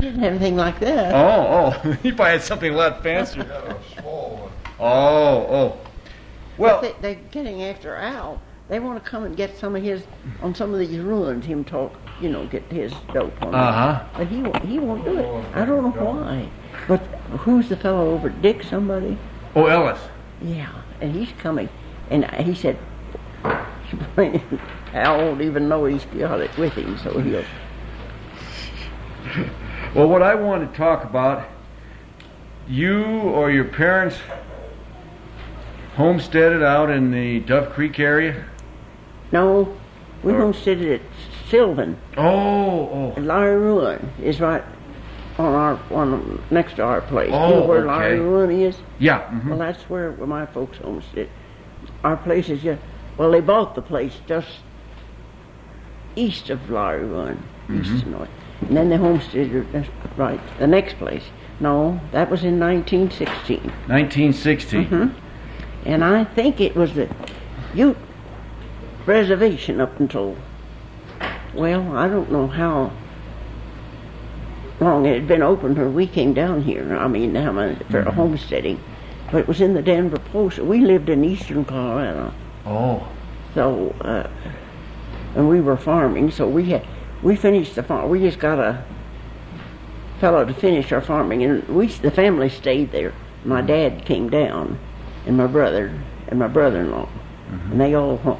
didn't have anything like that. Oh, he probably had something a lot fancier. Oh. Well, But they're getting after Al. They want to come and get some of his, on some of these ruins, him talk, get his dope on it. But he won't do it. I don't know why. But who's the fellow over at Dick, somebody? Oh, Ellis. Yeah, and he's coming. And he said, Al won't even know he's got it with him, so he'll... Well, what I want to talk about, you or your parents homesteaded out in the Duff Creek area? No, we homesteaded at Sylvan. Oh. Larry Ruin is right on next to our place. Oh, you know where okay. Larry Ruin is? Yeah. Mm-hmm. Well, that's where my folks homestead. Our place is just, they bought the place just east of Larry Ruin, east to north. And then they homesteaded, right, the next place. No, that was in 1916. 1916. Mm-hmm. And I think it was the Ute Reservation up until, I don't know how long it had been open when we came down here. For homesteading. But it was in the Denver Post. We lived in eastern Colorado. Oh. So, and we were farming, so we finished the farm. We just got a fellow to finish our farming, and the family stayed there. My dad came down, and my brother and my brother-in-law, and they all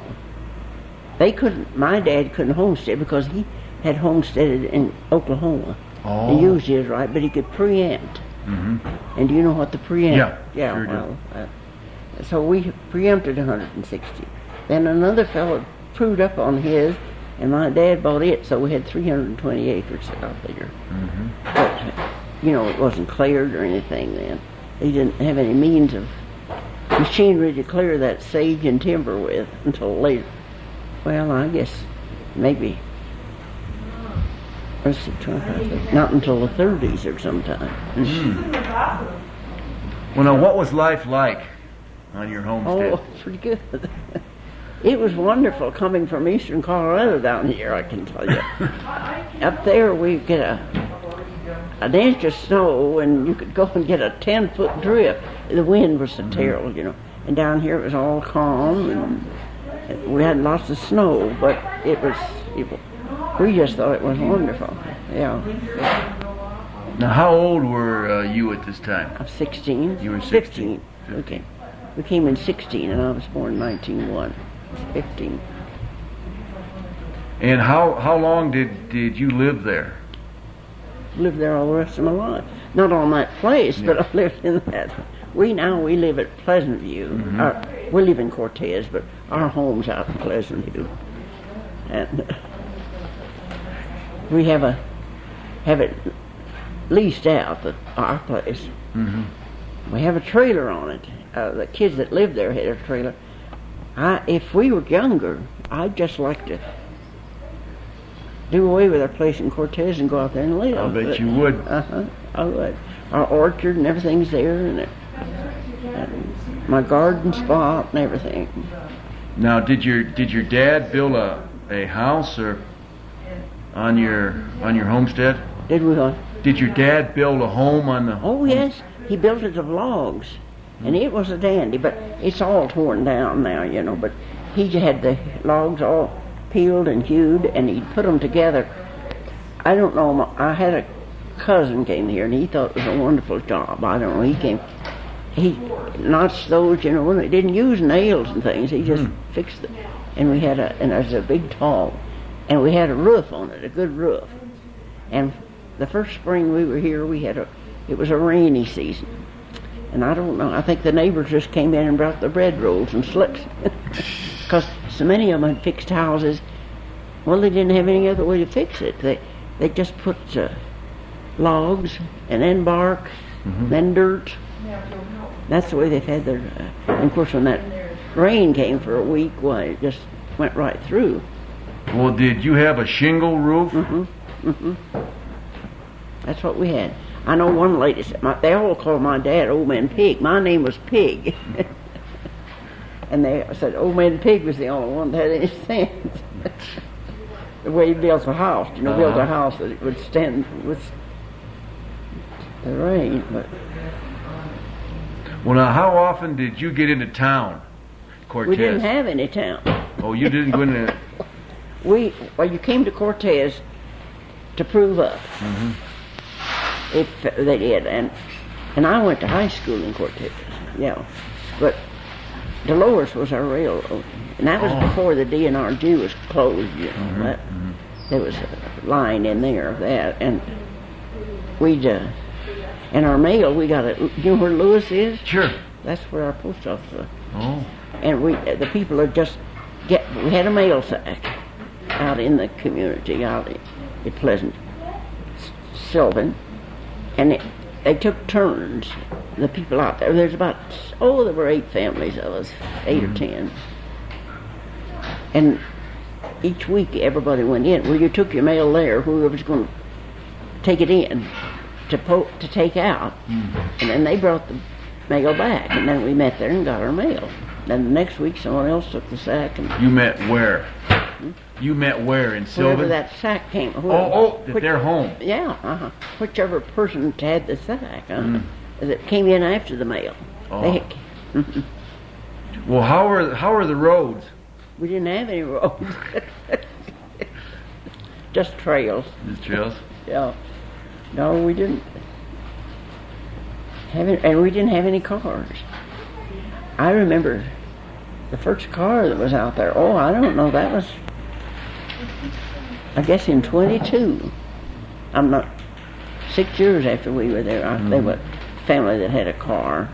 my dad couldn't homestead because he had homesteaded in Oklahoma. Oh. He used his right, but he could preempt. And do you know what the preempt? Yeah, sure do. So we preempted 160. Then another fellow proved up on his, and my dad bought it, so we had 320 acres out there. But, it wasn't cleared or anything then. They didn't have any means of machinery to clear that sage and timber with until later. Well, I guess maybe, not until the 30s or sometime. Well, now, what was life like on your homestead? Oh, pretty good. It was wonderful coming from eastern Colorado down here, I can tell you. Up there we get an inch of snow, and you could go and get a 10-foot drift. The wind was so terrible, And down here it was all calm, and we had lots of snow, but we just thought it was wonderful. Yeah. Now, how old were you at this time? I'm 16. You were 16. 15. Okay. We came in 16, and I was born in 1901. 15. And how long did you live there? Lived there all the rest of my life. Not on that place, but I lived in that. We live at Pleasant View. We live in Cortez, but our home's out in Pleasant View. And we have it leased out, our place. We have a trailer on it. The kids that lived there had a trailer. If we were younger, I'd just like to do away with our place in Cortez and go out there and live. I'll bet you would. I would. Our orchard and everything's there, and my garden spot and everything. Now, did your dad build a house or on your homestead? Did we what? Did your dad build a home on the? Oh yes, he built it of logs. And it was a dandy, but it's all torn down now, but he had the logs all peeled and hewed, and he'd put them together. I don't know, I had a cousin came here, and he thought it was a wonderful job. I don't know, he notched those, and they didn't use nails and things, he just fixed them. And there's a big tall, and we had a roof on it, a good roof. And the first spring we were here, it was a rainy season. And I don't know, I think the neighbors just came in and brought the bread rolls and slips. Because so many of them had fixed houses. Well, they didn't have any other way to fix it. They just put logs and then bark, then dirt. That's the way they've had their... and of course, when that rain came for a week, it just went right through. Well, did you have a shingle roof? That's what we had. I know one lady said, they all called my dad Old Man Pig. My name was Pig. And they said Old Man Pig was the only one that had any sense. The way he built a house, built a house that it would the rain, but Well, now, how often did you get into town, Cortez? we didn't have any town. Oh, you didn't go into. Well, you came to Cortez to prove up. If they did, and I went to high school in Cortez, yeah. But Dolores was our railroad, and that was before the DNRG was closed. You know, there was a line in there of that, and we'd in our mail we got a. You know where Lewis is? Sure. That's where our post office was. Oh. And the people would just we had a mail sack out in the community, out in Pleasant, Sylvan, and they took turns, the people out there. There's about, there were 8 families of us, 8 or 10. And each week everybody went in. Well, you took your mail there, whoever was going to take it in to take out. And then they brought the mail back, and then we met there and got our mail. Then the next week someone else took the sack. And You met where? You met where, in Sylvan? wherever that sack came. At their home. Yeah, whichever person had the sack, that came in after the mail. Oh. Well, how are the roads? We didn't have any roads. Just trails. The trails? Yeah. No, we didn't have it, and we didn't have any cars. I remember the first car that was out there. Oh, I don't know. That was, I guess, in 22. I'm not. 6 years after we were there, they were a family that had a car.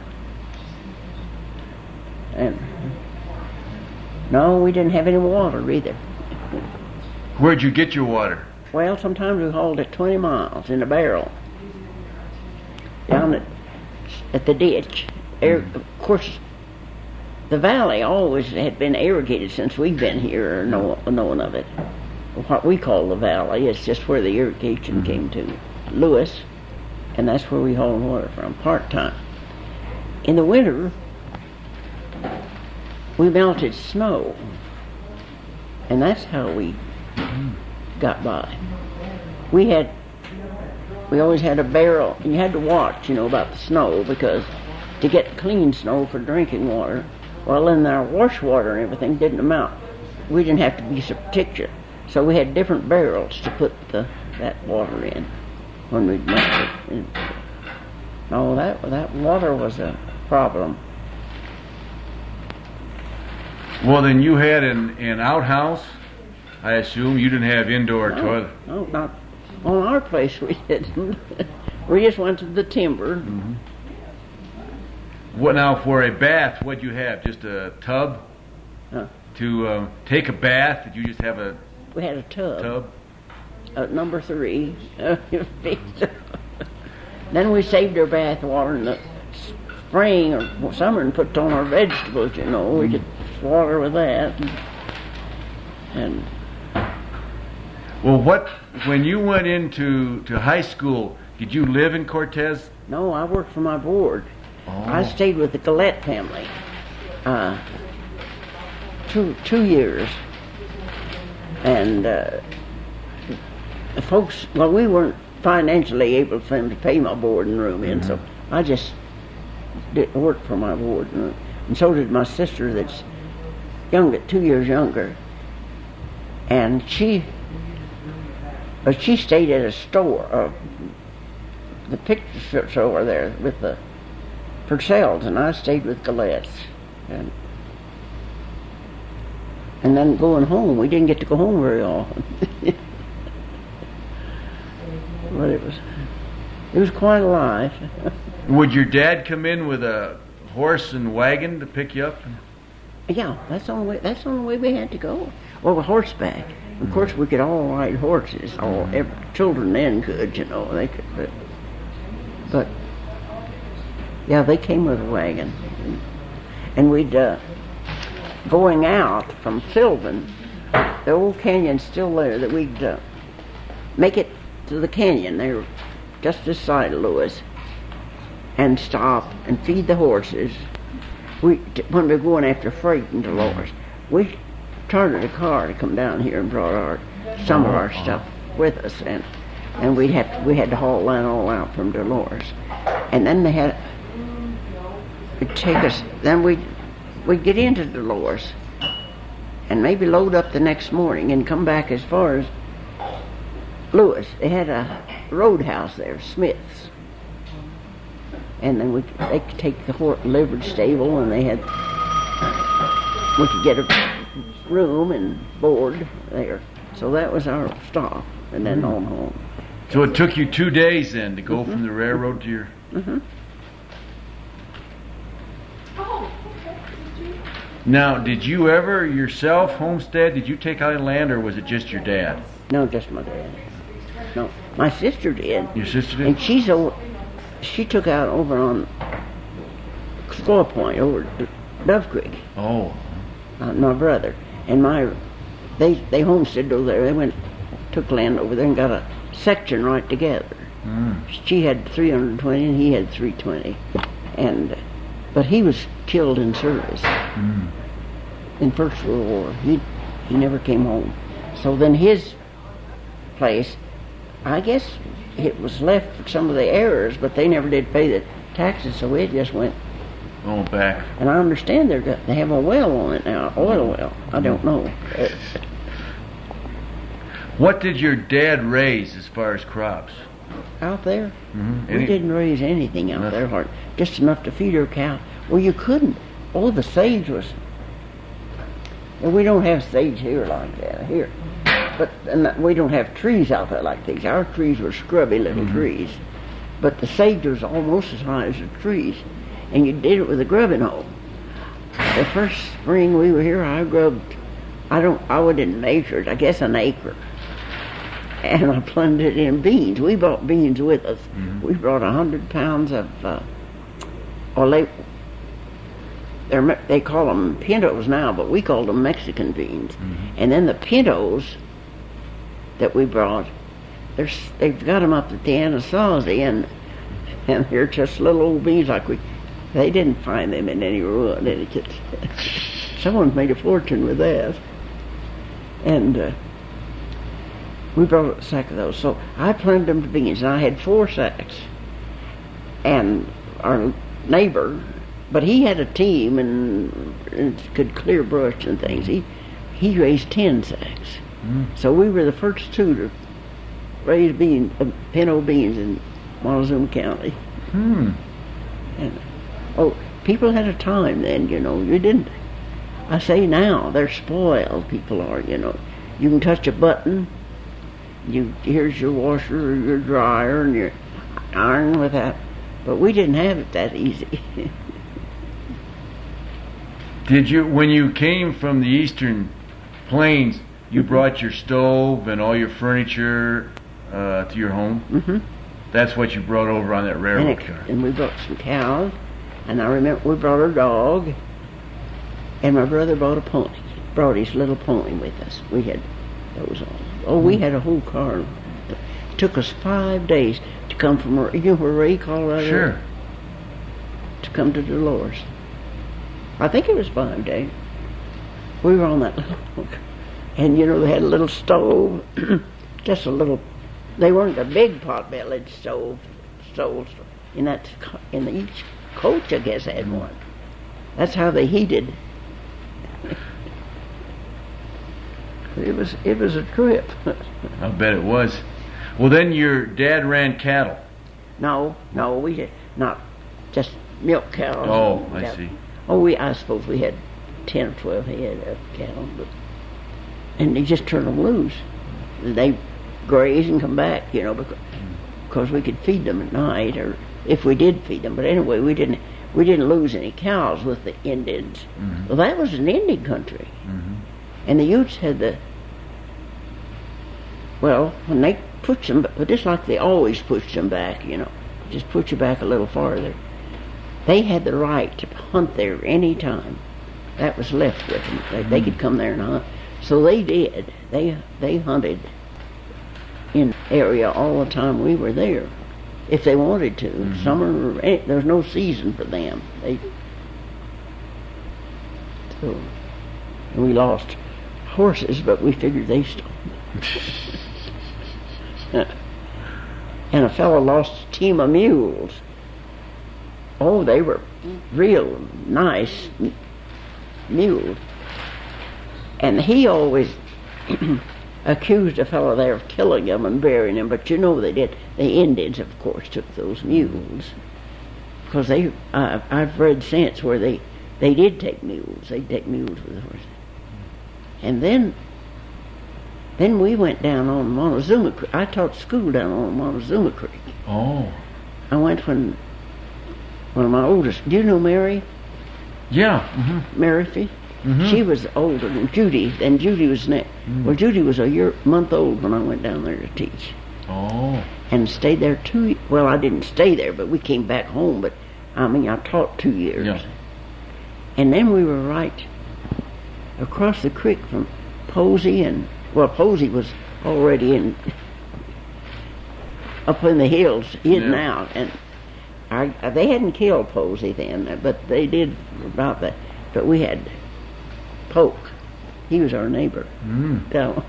And no, we didn't have any water either. Where'd you get your water? Well, sometimes we hauled it 20 miles in a barrel down at the ditch. Of course, the valley always had been irrigated since we've been here, or knowing of it. What we call the valley is just where the irrigation came to Lewis, and that's where we hauled water from, part-time. In the winter, we melted snow, and that's how we got by. We always had a barrel, and you had to watch, about the snow, because to get clean snow for drinking water, well, then our wash water and everything didn't amount. We didn't have to be so particular, so we had different barrels to put that water in when we'd melt it. No, that water was a problem. Well, then you had an outhouse, I assume. You didn't have indoor toilet. No, not on our place we didn't. We just went to the timber. What now, for a bath, what'd you have? Just a tub? To take a bath, did you just have a We had a tub. Number 3. Then we saved our bath water in the spring or summer and put it on our vegetables, We could water with that. And well, when you went into high school, did you live in Cortez? No, I worked for my board. I stayed with the Gillette family 2 years. And the folks, well, we weren't financially able for them to pay my board and room in, so I just did work for my board and room. And so did my sister that's 2 years younger. And she stayed at a store, the picture store there with the Purcells, and I stayed with Gillette's. And then going home, we didn't get to go home very often. But it was quite a life. Would your dad come in with a horse and wagon to pick you up? Yeah, that's the only way we had to go. Well, horseback. Of course, we could all ride horses. Children then could, they could. But yeah, they came with a wagon, and we'd going out from Sylvan. The old canyon's still there. That we'd make it to the canyon. They were just this side of Lewis, and stop and feed the horses. When we were going after freight in Dolores, we chartered a car to come down here and brought some of our stuff with us, and and we had to haul that all out from Dolores, and then it'd take us. Then we'd get into Dolores, and maybe load up the next morning and come back as far as Lewis. They had a roadhouse there, Smith's, and then they could take the livery stable, and we could get a room and board there. So that was our stop, and then on home. So it took you 2 days then to go from the railroad to your... Now, did you ever yourself homestead? Did you take out any land, or was it just your dad? No, just my dad. No, my sister did. Your sister did? And she took out over on Squaw Point, over Dove Creek. Oh. My brother. And they homesteaded over there. They took land over there and got a section right together. She had 320 and he had 320. But he was killed in service in First World War. He never came home. So then his place, I guess it was left for some of the heirs, but they never did pay the taxes, so it just went back. And I understand they have a well on it now, oil well. I don't know. What did your dad raise as far as crops? Out there? We didn't raise anything out there hard. Just enough to feed our cow. Well, you couldn't. All the sage was... And we don't have sage here like that here. And we don't have trees out there like these. Our trees were scrubby little trees. But the sage was almost as high as the trees. And you did it with a grubbing hoe. The first spring we were here, I grubbed, I didn't measure it, I guess an acre. And I planted it in beans. We brought beans with us. We brought 100 pounds of, they call them pintos now, but we called them Mexican beans. And then the pintos that we brought, they've got them up at the Anasazi, and they're just little old beans they didn't find them in any ruin. Someone made a fortune with that. And we brought a sack of those. So I planted them to beans, and I had 4 sacks. And our neighbor, but he had a team and could clear brush and things. He raised 10 sacks. So we were the first 2 to raise pinto beans in Montezuma County. And, people had a time then, you didn't. I say now, they're spoiled, people are, You can touch a button, here's your washer or your dryer and your iron with that. But we didn't have it that easy. Did you, when you came from the Eastern Plains, you brought your stove and all your furniture to your home? That's what you brought over on that railroad car. And we brought some cows. And I remember we brought our dog, and my brother brought his little pony with us. We had those all. We had a whole car. It took us 5 days to come from, where Ray, Colorado? Sure. To come to Dolores. I think it was 5 days. We were on that little, and they had a little stove, just a little, they weren't a big pot-bellied stove, in each coach, I guess, had one. That's how they heated. It was a trip. I bet it was. Well, then your dad ran cattle. No, we did not, just milk cows. Oh, I see. I suppose we had 10 or 12 head of cattle, and they just turned them loose. They graze and come back, because we could feed them at night, or if we did feed them. But anyway, we didn't lose any cows with the Indians. Well, that was an Indian country. And the Utes had when they pushed them, but just like they always pushed them back, just push you back a little farther. They had the right to hunt there any time. That was left with them. They could come there and hunt. So they did. They hunted in the area all the time we were there, if they wanted to. Summer, there's no season for them. And we lost horses, but we figured they stole them. and a fellow lost a team of mules. Oh, they were real nice mules. And he always accused a fellow there of killing them and burying them, but you know they did. The Indians, of course, took those mules. Because I've read since where they did take mules. They'd take mules with horses. And then we went down on Montezuma Creek. I taught school down on Montezuma Creek. Oh. I went when one of my oldest, do you know Mary? Yeah. Mm-hmm. Mary Fee? Mm-hmm. She was older than Judy, and Judy was next. Mm. Well, Judy was a month old when I went down there to teach. Oh. And stayed there well, I didn't stay there, but we came back home, but I taught 2 years. Yeah. And then we were right across the creek from Posey, Posey was already up in the hills, hidden out, and they hadn't killed Posey then, but they did about that. But we had Polk. He was our neighbor. Down.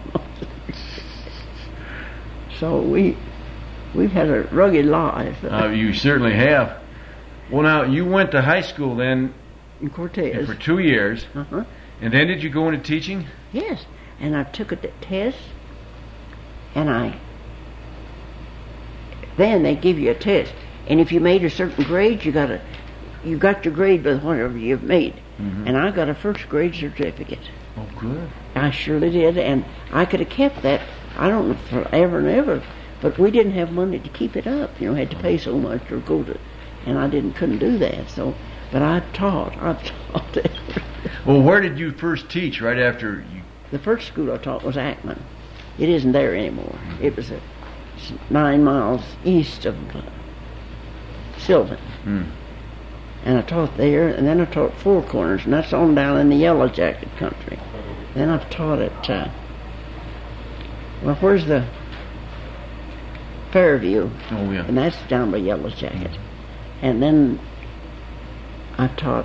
So we've had a rugged life. You certainly have. Well, now, you went to high school then in Cortez for 2 years. Uh-huh. And then did you go into teaching? Yes. And I took a test, and then they give you a test. And if you made a certain grade, you got your grade with whatever you've made. Mm-hmm. And I got a first grade certificate. Oh, good. I surely did, and I could have kept that, I don't know, forever and ever, but we didn't have money to keep it up. Had to pay so much or go to, and I couldn't do that. So, but I've taught it. Well, where did you first teach right after you? The first school I taught was Ackman. It isn't there anymore. It was 9 miles east of Sylvan. And I taught there, and then I taught Four Corners, and that's on down in the Yellow Jacket country. Then I've taught at, where's the Fairview? Oh, yeah. And that's down by Yellow Jacket. And then I taught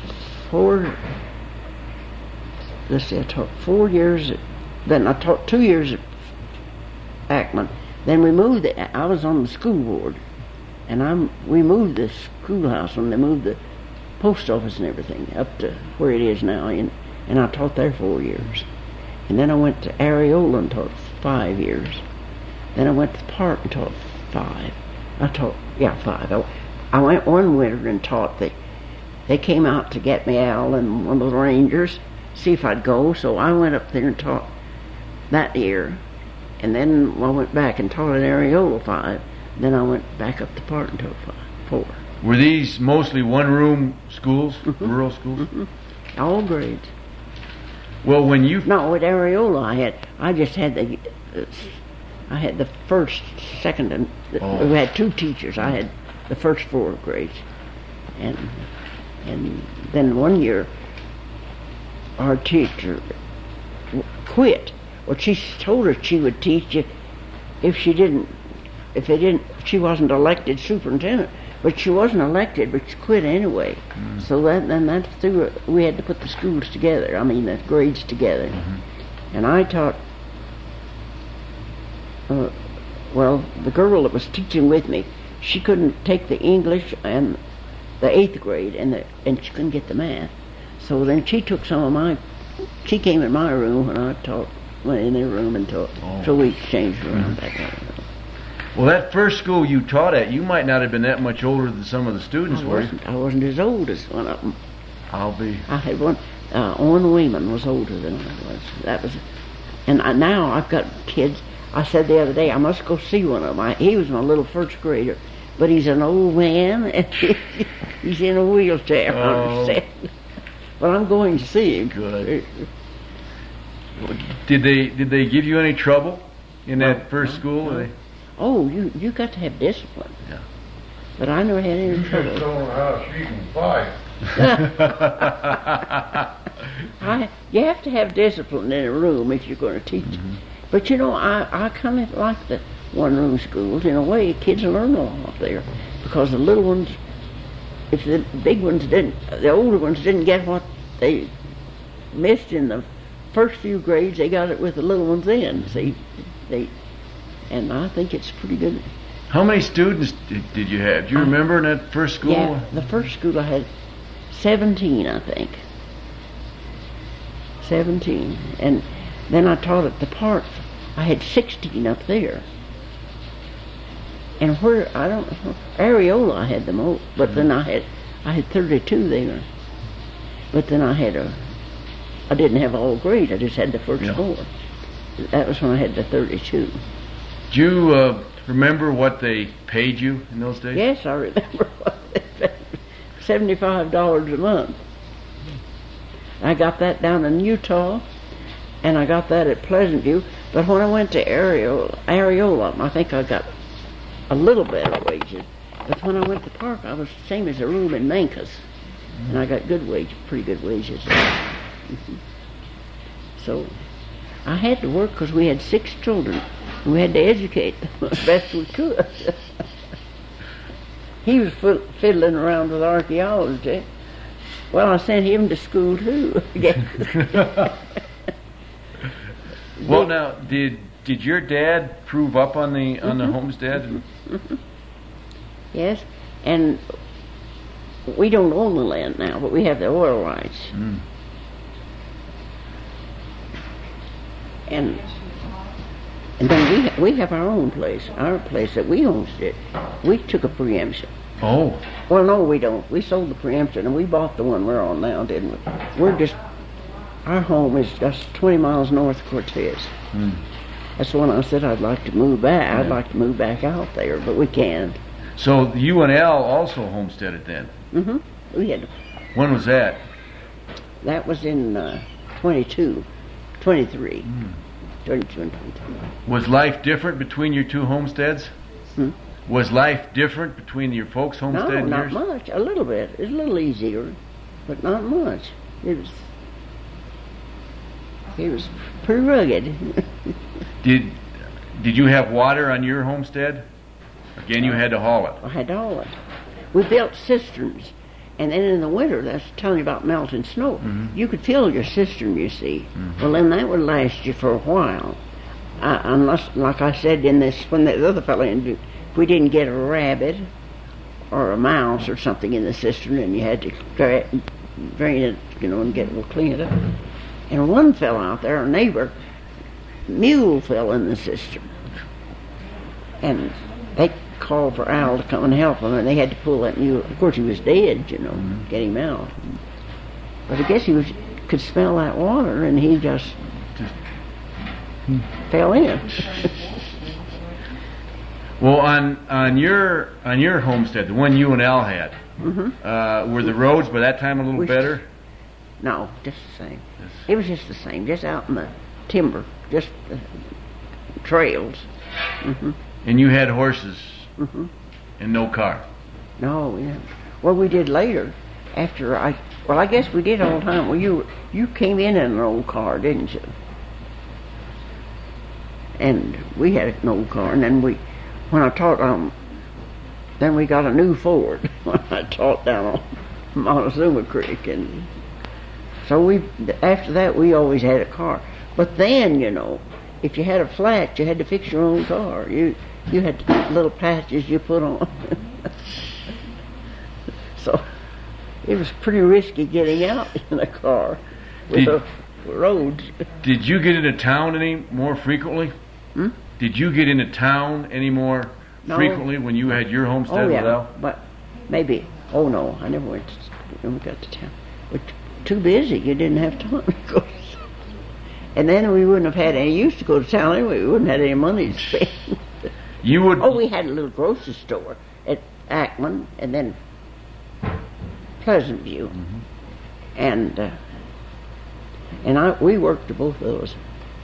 I taught 4 years then I taught 2 years at Ackman. Then we moved I was on the school board. And we moved the schoolhouse when they moved the post office and everything up to where it is now, and I taught there 4 years. And then I went to Areola and taught 5 years. Then I went to the park and taught 5. I taught 5. I went one winter and taught. They came out to get me, Al and one of the rangers, see if I'd go. So I went up there and taught that year, and then I went back and taught at Areola 5. Then I went back up to Park and taught 4. Were these mostly one-room schools, rural schools? Mm-hmm. All grades. Well, when you... No, at Areola I just had I had the first, second, and we had 2 teachers. I had the first 4 grades. And then one year our teacher quit. Well, she told us she would teach you if she wasn't elected superintendent. But she wasn't elected, but she quit anyway. So that's through. We had to put the schools together. The grades together. And I taught. The girl that was teaching with me, she couldn't take the English and the 8th grade, and she couldn't get the math. So then she took she came in my room when I went in their room and taught. So we exchanged around back there. Well, that first school you taught at, you might not have been that much older than some of the students, were you? I wasn't as old as one of them. I had one. Owen Weeman was older than I was. And now I've got kids. I said the other day, I must go see one of them. He was my little first grader, but he's an old man, and he's in a wheelchair, I understand. But I'm going to see him. Good. Did they give you any trouble in that first school? No. Oh, you got to have discipline. Yeah. But I never had any trouble. You just told her how she can fight. You have to have discipline in a room if you're going to teach. But I kind of like the one-room schools. In a way, kids learn a lot there. Because the little ones, if the big ones the older ones didn't get what they missed in the first few grades, they got it with the little ones then. See, and I think it's pretty good. How many students did you have? Do you remember in that first school? Yeah, the first school I had 17, I think. 17. And then I taught at the park. I had 16 up there. And where, I don't know, Areola I had the most, but then I had 32 there. But then I didn't have all grade, I just had the first four. That was when I had the 32. Do you remember what they paid you in those days? Yes, I remember what they paid. $75 a month. I got that down in Utah, and I got that at Pleasant View. But when I went to Areola, I think I got a little better wages. But when I went to Park, I was the same as a room in Mancos, and I got good wages, pretty good wages. So I had to work because we had 6 children, and we had to educate them as best we could. He was fiddling around with archaeology. Well, I sent him to school too. Well, now, did your dad prove up on the homestead? Yes, and we don't own the land now, but we have the oil rights. And then we have our own place, our place that we homestead. We took a preemption. Oh. Well, no, we don't. We sold the preemption, and we bought the one we're on now, didn't we? Our home is just 20 miles north of Cortez. That's the one I said I'd like to move back. I'd like to move back out there, but we can't. So you and Al also homesteaded then? We had. When was that? That was in 23. 22 and 23. Was life different between your two homesteads? Was life different between your folks' homestead and No, yours? not much. A little bit. It's a little easier, but not much. It was pretty rugged. Did you have water on your homestead? Again, you had to haul it. I had to haul it. We built cisterns, and then in the winter, that's telling you about melting snow. You could fill your cistern, you see. Well, then that would last you for a while, unless, like I said in this, when the other fellow, if we didn't get a rabbit or a mouse or something in the cistern, and you had to drain it, and clean it up. And one fellow out there, our neighbor, mule fell in the cistern, and they called for Al to come and help him, and they had to pull that mule. Of course, he was dead, get him out. But I guess he could smell that water, and he just fell in. Well, on your homestead, the one you and Al had, were the roads by that time a little better? No, just the same. It was just the same, just out in the timber, just the trails. And you had horses and no car? No, yeah. Well, we did later. After I guess we did all the time. Well, you came in an old car, didn't you? And we had an old car, and then when I taught then we got a new Ford when I taught down on Montezuma Creek, and so after that we always had a car. But then, if you had a flat, you had to fix your own car. You had little patches you put on. So it was pretty risky getting out in a car with the roads. Did you get into town any more frequently? Did you get into town any more frequently when you had your homestead? Oh, yeah, without? but maybe. Oh no, I never got to town. But too busy. You didn't have time to go. And then we wouldn't have had any use to go to town anyway. We wouldn't have had any money to spend. You would. Oh, we had a little grocery store at Ackman, and then Pleasant View, and we worked at both of those.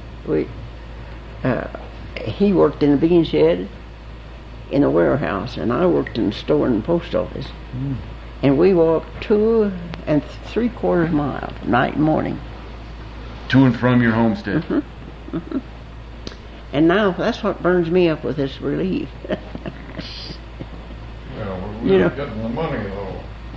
He worked in the bean shed, in the warehouse, and I worked in the store and the post office. And we walked 2 3/4 miles, night and morning. To and from your homestead. And now that's what burns me up with this relief. We were getting the money though.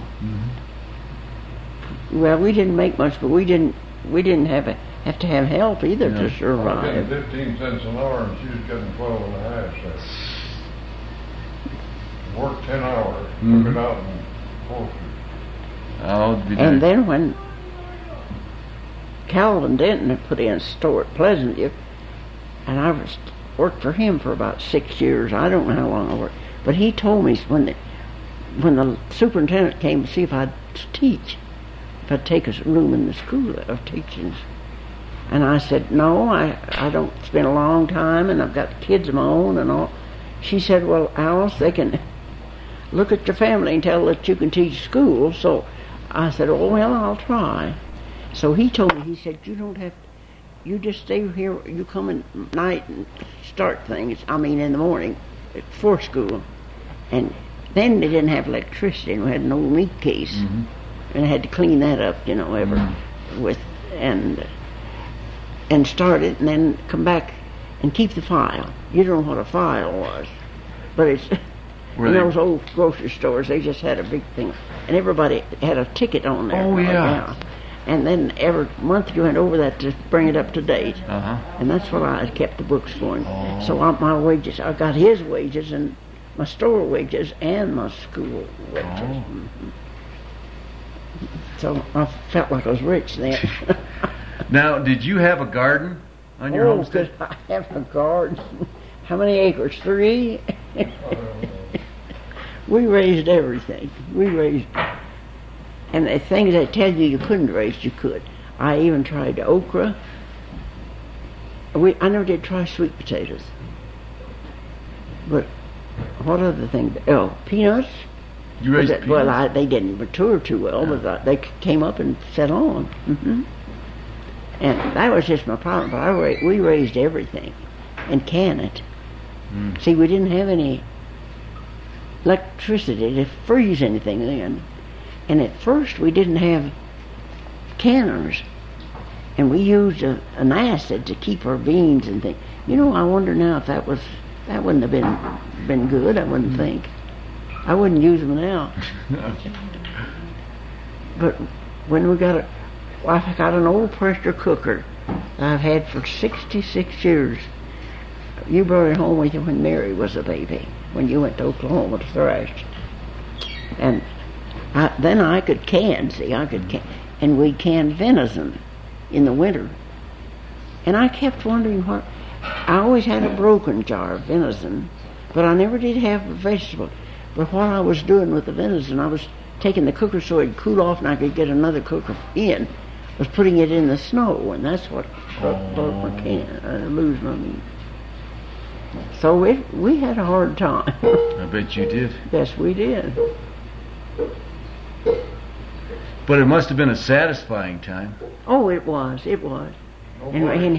Well, we didn't make much, but we didn't have to have help either to I was survive. getting 15 cents an hour, and she was getting 12 and a half cents. work 10 hours, Mhm. took it out and posted. Oh, did And you? then when Calvin Denton had put in a store at Pleasantview, and I worked for him for about 6 years. I don't know how long I worked, but he told me when the superintendent came to see if I'd teach, if I'd take a room in the school of teaching. And I said, no, I don't spend a long time, and I've got kids of my own and all. She said, well, Alice, they can look at your family and tell that you can teach school. So I said, oh, well, I'll try. So he told me, he said, you don't have to, you just stay here, you come at night and start things, in the morning for school. And then they didn't have electricity, and we had an old meat case. Mhm. And I had to clean that up, with, and start it, and then come back and keep the file. You don't know what a file was, but it's Were in they- those old grocery stores. They just had a big thing, and everybody had a ticket on there. Oh, yeah. And then every month you went over that to bring it up to date, Uh-huh. and that's what I kept the books for him. Oh. So my wages, I got his wages and my store wages and my school wages. Oh. So I felt like I was rich then. Now, did you have a garden on your Oh, homestead? could I have a garden? How many acres? 3? We raised everything. And the things they tell you couldn't raise, you could. I even tried okra. I never did try sweet potatoes. But what other thing? Oh, peanuts. You raised Well, peanuts? they didn't mature too well, but they came up and set on. And that was just my problem. But we raised everything and can it. Mm. See, we didn't have any electricity to freeze anything then. And at first we didn't have canners. And we used an acid to keep our beans and things. I wonder now if that wouldn't have been good, I wouldn't think. I wouldn't use them now. But when I got an old pressure cooker that I've had for 66 years. You brought it home with you when Mary was a baby, when you went to Oklahoma to thrash. And then I could can, and we canned venison in the winter. And I kept wondering I always had a broken jar of venison, but I never did have a vegetable. But what I was doing with the venison, I was taking the cooker so it'd cool off and I could get another cooker in, was putting it in the snow, and that's what broke my can. I lose my meat. So we had a hard time. I bet you did. Yes, we did. But it must have been a satisfying time. Oh, it was. And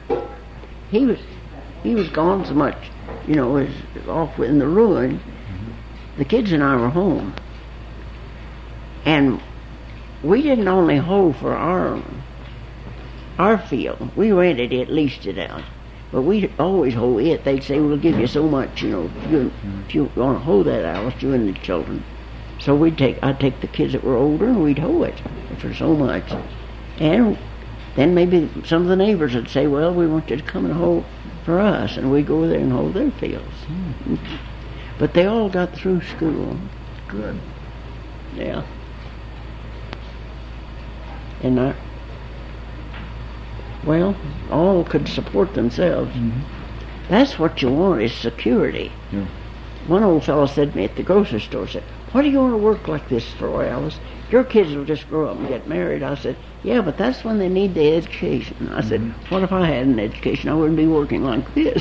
he was gone so much, was off in the ruin. The kids and I were home. And we didn't only hoe for our field. We rented it, leased it out. But we'd always hoe it. They'd say, we'll give you so much, if you want to hoe that, Alice, you and the children. So I'd take the kids that were older and we'd hoe it for so much. And then maybe some of the neighbors would say, well, we want you to come and hoe for us. And we'd go there and hoe their fields. But they all got through school. Good. Yeah. And all could support themselves. That's what you want, is security. Yeah. One old fellow said to me at the grocery store, said, what do you want to work like this for, Alice? Your kids will just grow up and get married. I said, yeah, but that's when they need the education. I said, what if I had an education? I wouldn't be working like this.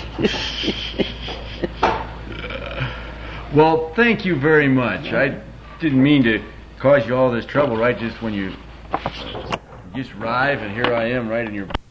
Well, thank you very much. I didn't mean to cause you all this trouble, right? Just when you just arrived, and here I am right in your